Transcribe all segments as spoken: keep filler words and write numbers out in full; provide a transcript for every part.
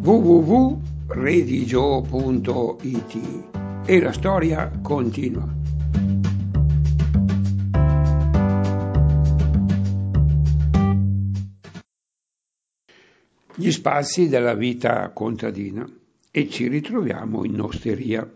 w w w punto redigio punto i t e la storia continua. Gli spazi della vita contadina e ci ritroviamo in osteria.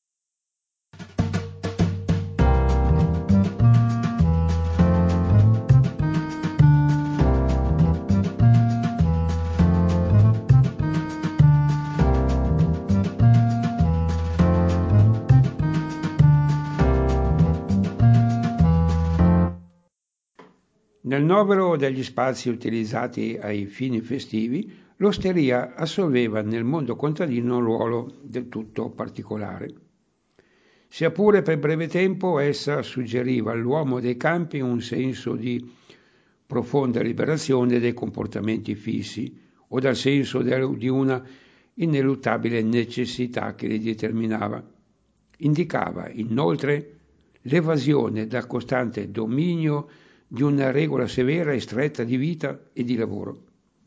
Nel novero degli spazi utilizzati ai fini festivi, l'osteria assolveva nel mondo contadino un ruolo del tutto particolare. Sia pure per breve tempo, essa suggeriva all'uomo dei campi un senso di profonda liberazione dai comportamenti fissi o dal senso di una ineluttabile necessità che li determinava. Indicava, inoltre, l'evasione dal costante dominio di una regola severa e stretta di vita e di lavoro.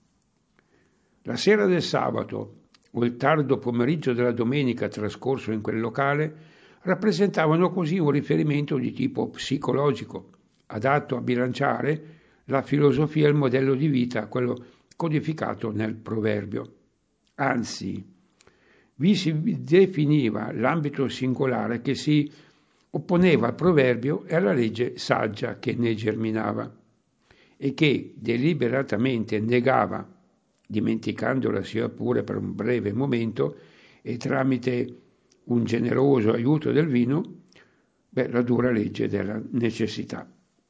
La sera del sabato o il tardo pomeriggio della domenica trascorso in quel locale rappresentavano così un riferimento di tipo psicologico, adatto a bilanciare la filosofia e il modello di vita, quello codificato nel proverbio. Anzi, vi si definiva l'ambito singolare che si opponeva al proverbio e alla legge saggia che ne germinava e che deliberatamente negava, dimenticandola sia pure per un breve momento e tramite un generoso aiuto del vino, beh, la dura legge della necessità.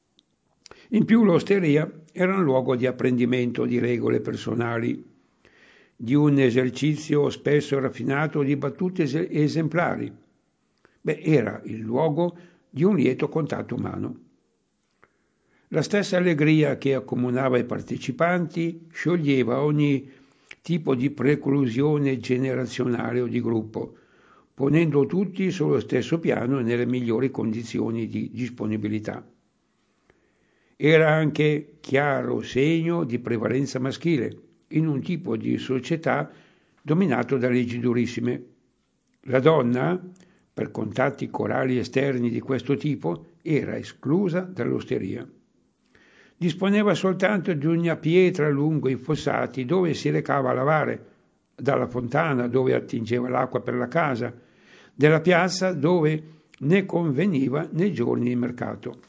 In più l'osteria era un luogo di apprendimento di regole personali, di un esercizio spesso raffinato di battute esemplari. Beh, era il luogo di un lieto contatto umano. La stessa allegria che accomunava i partecipanti scioglieva ogni tipo di preclusione generazionale o di gruppo, ponendo tutti sullo stesso piano e nelle migliori condizioni di disponibilità. Era anche chiaro segno di prevalenza maschile in un tipo di società dominato da leggi durissime. La donna, per contatti corali esterni di questo tipo, era esclusa dall'osteria. Disponeva soltanto di una pietra lungo i fossati dove si recava a lavare, dalla fontana dove attingeva l'acqua per la casa, della piazza dove ne conveniva nei giorni di mercato.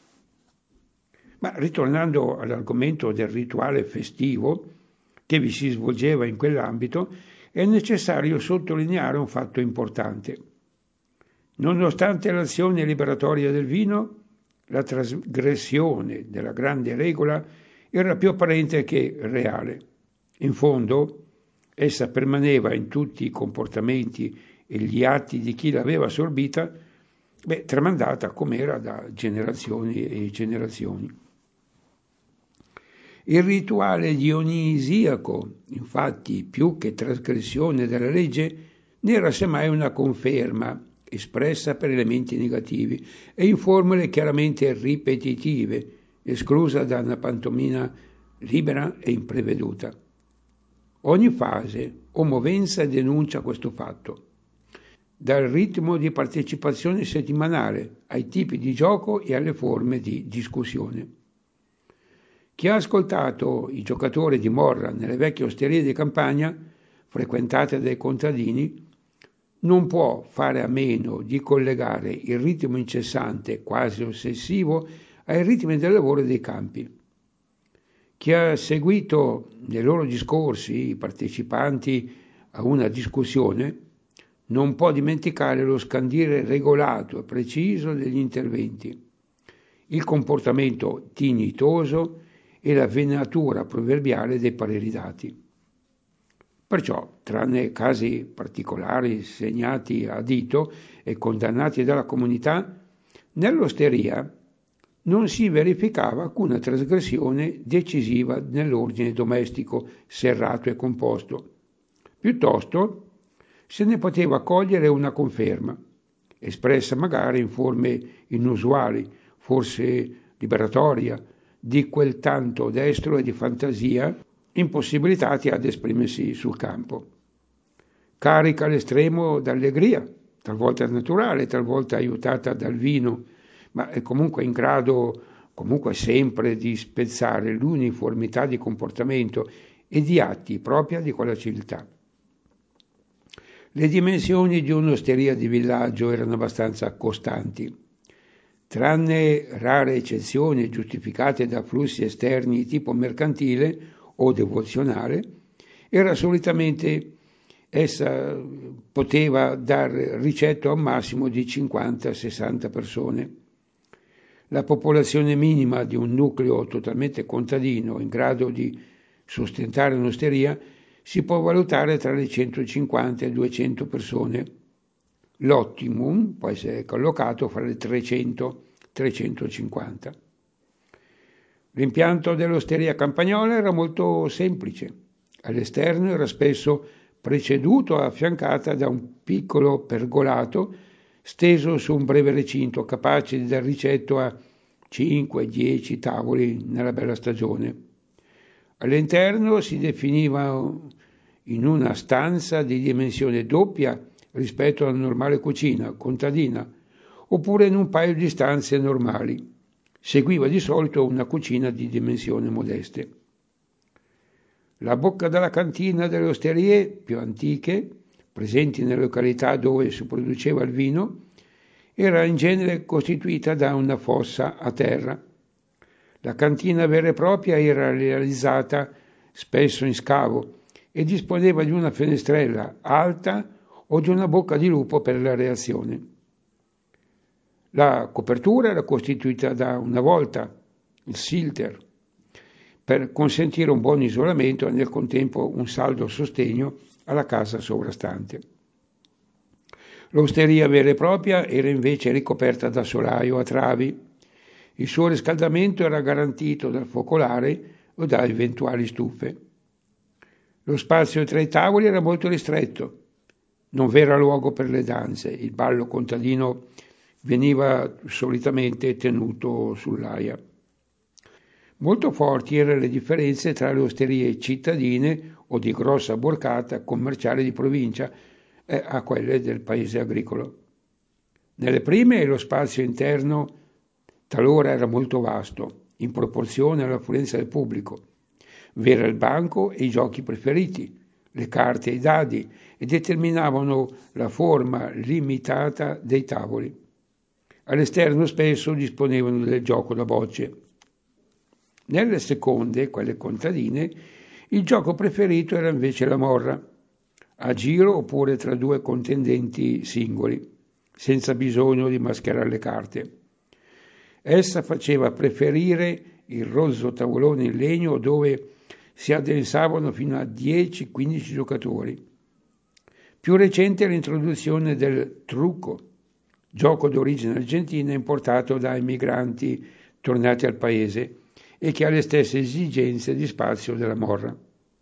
Ma ritornando all'argomento del rituale festivo che vi si svolgeva in quell'ambito, è necessario sottolineare un fatto importante. Nonostante l'azione liberatoria del vino, la trasgressione della grande regola era più apparente che reale. In fondo, essa permaneva in tutti i comportamenti e gli atti di chi l'aveva assorbita, beh, tramandata com'era da generazioni e generazioni. Il rituale dionisiaco, infatti, più che trasgressione della legge, ne era semmai una conferma espressa per elementi negativi e in formule chiaramente ripetitive, esclusa da una pantomima libera e impreveduta. Ogni fase o movenza denuncia questo fatto, dal ritmo di partecipazione settimanale ai tipi di gioco e alle forme di discussione. Chi ha ascoltato i giocatori di morra nelle vecchie osterie di campagna, frequentate dai contadini, non può fare a meno di collegare il ritmo incessante, quasi ossessivo, ai ritmi del lavoro dei campi. Chi ha seguito nei loro discorsi i partecipanti a una discussione non può dimenticare lo scandire regolato e preciso degli interventi, il comportamento dignitoso e la venatura proverbiale dei pareri dati. Perciò, tranne casi particolari segnati a dito e condannati dalla comunità, nell'osteria non si verificava alcuna trasgressione decisiva nell'ordine domestico serrato e composto. Piuttosto se ne poteva cogliere una conferma, espressa magari in forme inusuali, forse liberatoria, di quel tanto destro e di fantasia impossibilitati ad esprimersi sul campo. carica all'estremo d'allegria, talvolta naturale, talvolta aiutata dal vino, ma è comunque in grado, comunque sempre, di spezzare l'uniformità di comportamento e di atti propria di quella civiltà. Le dimensioni di un'osteria di villaggio erano abbastanza costanti. Tranne rare eccezioni giustificate da flussi esterni tipo mercantile o devozionale, era solitamente essa poteva dar ricetto a un massimo di cinquanta sessanta persone. La popolazione minima di un nucleo totalmente contadino in grado di sostentare un'osteria si può valutare tra le centocinquanta e duecento persone. L'ottimum può essere collocato fra le trecento e trecentocinquanta. L'impianto dell'osteria campagnola era molto semplice. All'esterno era spesso preceduto e affiancata da un piccolo pergolato steso su un breve recinto capace di dar ricetto a cinque dieci tavoli nella bella stagione. All'interno si definiva in una stanza di dimensione doppia rispetto alla normale cucina contadina, oppure in un paio di stanze normali. Seguiva di solito una cucina di dimensioni modeste. La bocca della cantina delle osterie più antiche, presenti nelle località dove si produceva il vino, era in genere costituita da una fossa a terra. La cantina vera e propria era realizzata spesso in scavo e disponeva di una finestrella alta o di una bocca di lupo per la reazione. La copertura era costituita da una volta, il silter, per consentire un buon isolamento e nel contempo un saldo sostegno alla casa sovrastante. L'osteria vera e propria era invece ricoperta da solaio a travi. Il suo riscaldamento era garantito dal focolare o da eventuali stufe. Lo spazio tra i tavoli era molto ristretto. Non v'era luogo per le danze. Il ballo contadino veniva solitamente tenuto sull'aia. Molto forti erano le differenze tra le osterie cittadine o di grossa borgata commerciale di provincia e a quelle del paese agricolo. Nelle prime lo spazio interno talora era molto vasto, in proporzione all'affluenza del pubblico. V'era il banco e i giochi preferiti, le carte e i dadi, e determinavano la forma limitata dei tavoli. All'esterno spesso disponevano del gioco da bocce. Nelle seconde, quelle contadine, il gioco preferito era invece la morra, a giro oppure tra due contendenti singoli, senza bisogno di mascherare le carte. Essa faceva preferire il rozzo tavolone in legno dove si addensavano fino a dieci quindici giocatori. Più recente è l'introduzione del trucco, gioco d'origine argentina importato da emigranti tornati al paese e che ha le stesse esigenze di spazio della morra.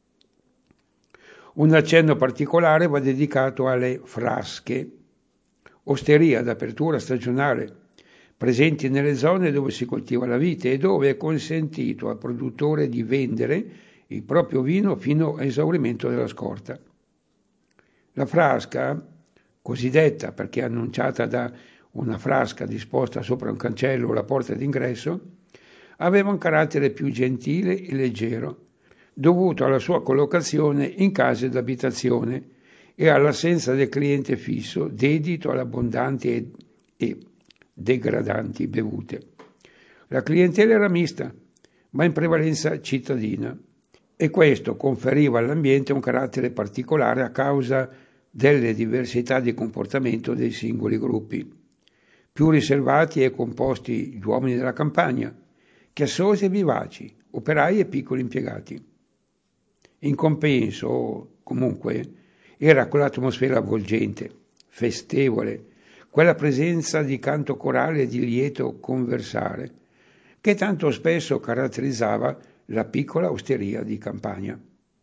Un accenno particolare va dedicato alle frasche, osteria d'apertura stagionale, presenti nelle zone dove si coltiva la vite e dove è consentito al produttore di vendere il proprio vino fino a esaurimento della scorta. La frasca, cosiddetta perché annunciata da una frasca disposta sopra un cancello o la porta d'ingresso, aveva un carattere più gentile e leggero, dovuto alla sua collocazione in case d'abitazione e all'assenza del cliente fisso dedito alle abbondanti e, e degradanti bevute. La clientela era mista, ma in prevalenza cittadina, e questo conferiva all'ambiente un carattere particolare a causa delle diversità di comportamento dei singoli gruppi. Più riservati e composti gli uomini della campagna, chiassosi e vivaci, operai e piccoli impiegati. In compenso, comunque, era quell'atmosfera avvolgente, festevole, quella presenza di canto corale e di lieto conversare, che tanto spesso caratterizzava la piccola osteria di campagna.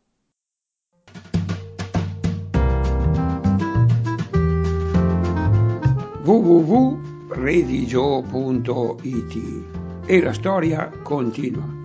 w w w punto redigio punto it e la storia continua.